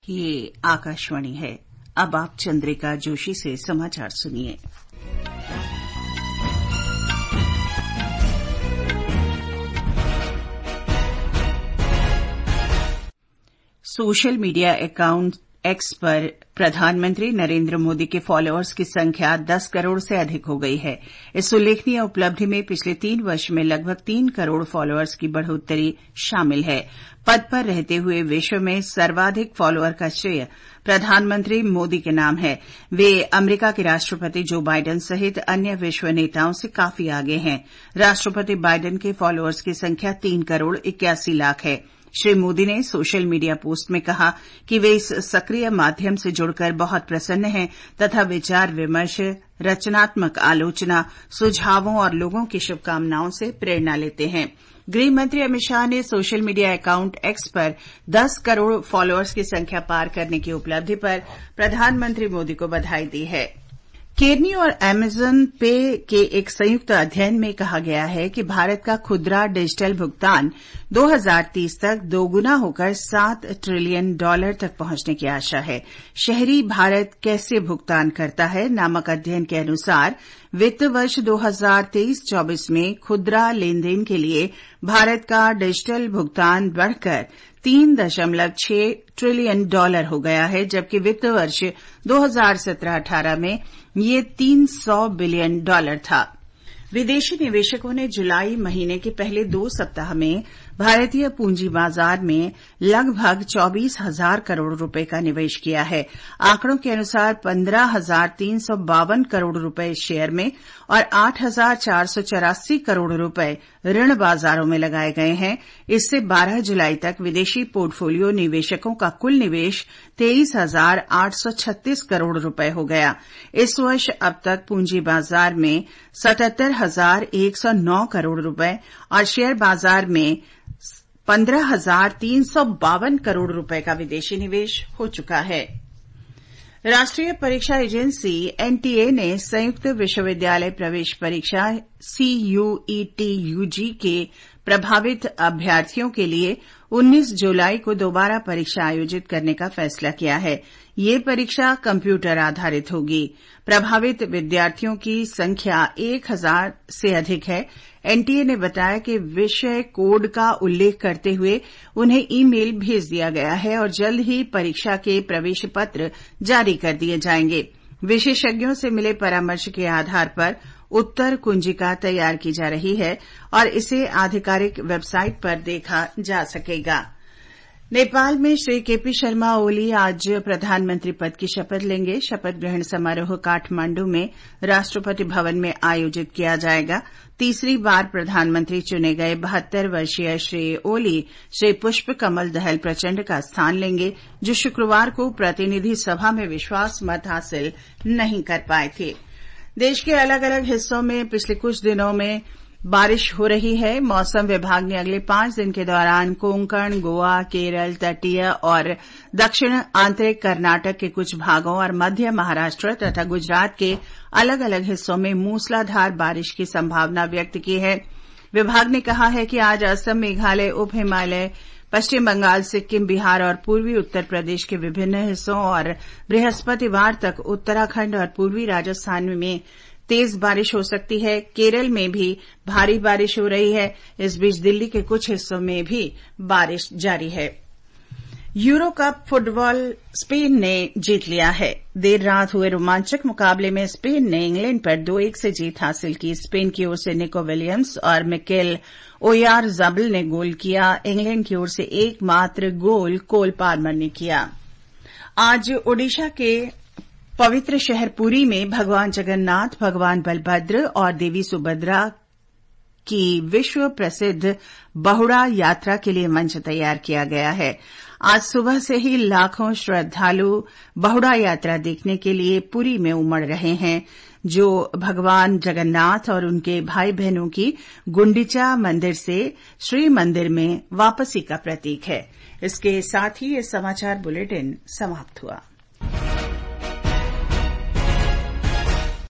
ये आकाशवाणी है। अब आप चंद्रिका जोशी से समाचार सुनिए। सोशल मीडिया अकाउंट एक्स पर प्रधानमंत्री नरेंद्र मोदी के फॉलोअर्स की संख्या 10 करोड़ से अधिक हो गई है। इस उल्लेखनीय उपलब्धि में पिछले 3 वर्ष में लगभग 3 करोड़ फॉलोअर्स की बढ़ोत्तरी शामिल है। पद पर रहते हुए विश्व में सर्वाधिक फॉलोअर का श्रेय प्रधानमंत्री मोदी के नाम है। वे अमेरिका के राष्ट्रपति जो बाइडेन सहित अन्य विश्व नेताओं से काफी आगे हैं। राष्ट्रपति बाइडेन के फॉलोअर्स की संख्या 3 करोड़ 81 लाख है। श्री मोदी ने सोशल मीडिया पोस्ट में कहा कि वे इस सक्रिय माध्यम से जुड़कर बहुत प्रसन्न हैं तथा विचार विमर्श, रचनात्मक आलोचना, सुझावों और लोगों की शुभकामनाओं से प्रेरणा लेते हैं। गृह मंत्री अमित शाह ने सोशल मीडिया अकाउंट एक्स पर 10 करोड़ फॉलोअर्स की संख्या पार करने की उपलब्धि पर प्रधानमंत्री मोदी को बधाई दी है। केरनी और अमेज़न पे के एक संयुक्त अध्ययन में कहा गया है कि भारत का खुदरा डिजिटल भुगतान 2030 तक दोगुना होकर $7 ट्रिलियन तक पहुंचने की आशा है। शहरी भारत कैसे भुगतान करता है नामक अध्ययन के अनुसार वित्त वर्ष 2023-24 में खुदरा लेनदेन के लिए भारत का डिजिटल भुगतान बढ़कर $3.6 ट्रिलियन हो गया है, जबकि वित्त वर्ष 2017-18 में ये $300 बिलियन था। विदेशी निवेशकों ने जुलाई महीने के पहले 2 सप्ताह में भारतीय पूंजी बाजार में लगभग 24,000 करोड़ रुपए का निवेश किया है। आंकड़ों के अनुसार 15,352 करोड़ रुपए शेयर में और 8,484 करोड़ रुपए ऋण बाजारों में लगाए गए हैं। इससे 12 जुलाई तक विदेशी पोर्टफोलियो निवेशकों का कुल निवेश 23,836 करोड़ रुपए हो गया। इस वर्ष अब तक पूंजी बाजार में 77,109 करोड़ रुपए और शेयर बाजार में 15,352 करोड़ रुपए का विदेशी निवेश हो चुका है। राष्ट्रीय परीक्षा एजेंसी एनटीए ने संयुक्त विश्वविद्यालय प्रवेश परीक्षा CUET-UG के प्रभावित अभ्यर्थियों के लिए 19 जुलाई को दोबारा परीक्षा आयोजित करने का फैसला किया है। ये परीक्षा कंप्यूटर आधारित होगी। प्रभावित विद्यार्थियों की संख्या 1,000 से अधिक है। एनटीए ने बताया कि विषय कोड का उल्लेख करते हुए उन्हें ईमेल भेज दिया गया है और जल्द ही परीक्षा के प्रवेश पत्र जारी कर दिए जाएंगे। विशेषज्ञों से मिले परामर्श के आधार पर उत्तर कुंजिका तैयार की जा रही है और इसे आधिकारिक वेबसाइट पर देखा जा सकेगा। नेपाल में श्री केपी शर्मा ओली आज प्रधानमंत्री पद की शपथ लेंगे। शपथ ग्रहण समारोह काठमांडू में राष्ट्रपति भवन में आयोजित किया जाएगा। तीसरी बार प्रधानमंत्री चुने गए 72 वर्षीय श्री ओली श्री पुष्प कमल दहल प्रचंड का स्थान लेंगे, जो शुक्रवार को प्रतिनिधि सभा में विश्वास मत हासिल नहीं कर पाए थे। देश के अलग अलग हिस्सों में पिछले कुछ दिनों में बारिश हो रही है। मौसम विभाग ने अगले 5 दिन के दौरान कोंकण, गोवा, केरल, तटीय और दक्षिण आंतरिक कर्नाटक के कुछ भागों और मध्य महाराष्ट्र तथा गुजरात के अलग अलग हिस्सों में मूसलाधार बारिश की संभावना व्यक्त की है। विभाग ने कहा है कि आज असम, मेघालय, उप हिमालय, पश्चिम बंगाल, सिक्किम, बिहार और पूर्वी उत्तर प्रदेश के विभिन्न हिस्सों और बृहस्पतिवार तक उत्तराखंड और पूर्वी राजस्थान में तेज बारिश हो सकती है। केरल में भी भारी बारिश हो रही है। इस बीच दिल्ली के कुछ हिस्सों में भी बारिश जारी है। यूरो कप फुटबॉल स्पेन ने जीत लिया है। देर रात हुए रोमांचक मुकाबले में स्पेन ने इंग्लैंड पर 2-1 से जीत हासिल की। स्पेन की ओर से निको विलियम्स और मिकेल ओयारज़ाबल ने गोल किया। इंग्लैंड की ओर से एकमात्र गोल कोल पाल्मर ने किया। आज ओडिशा के पवित्र शहर पुरी में भगवान जगन्नाथ, भगवान बलभद्र और देवी सुभद्रा की विश्व प्रसिद्ध बहुड़ा यात्रा के लिए मंच तैयार किया गया है। आज सुबह से ही लाखों श्रद्धालु बहुड़ा यात्रा देखने के लिए पुरी में उमड़ रहे हैं, जो भगवान जगन्नाथ और उनके भाई बहनों की गुंडीचा मंदिर से श्री मंदिर में वापसी का प्रतीक है। इसके साथ ही ये समाचार बुलेटिन समाप्त हुआ।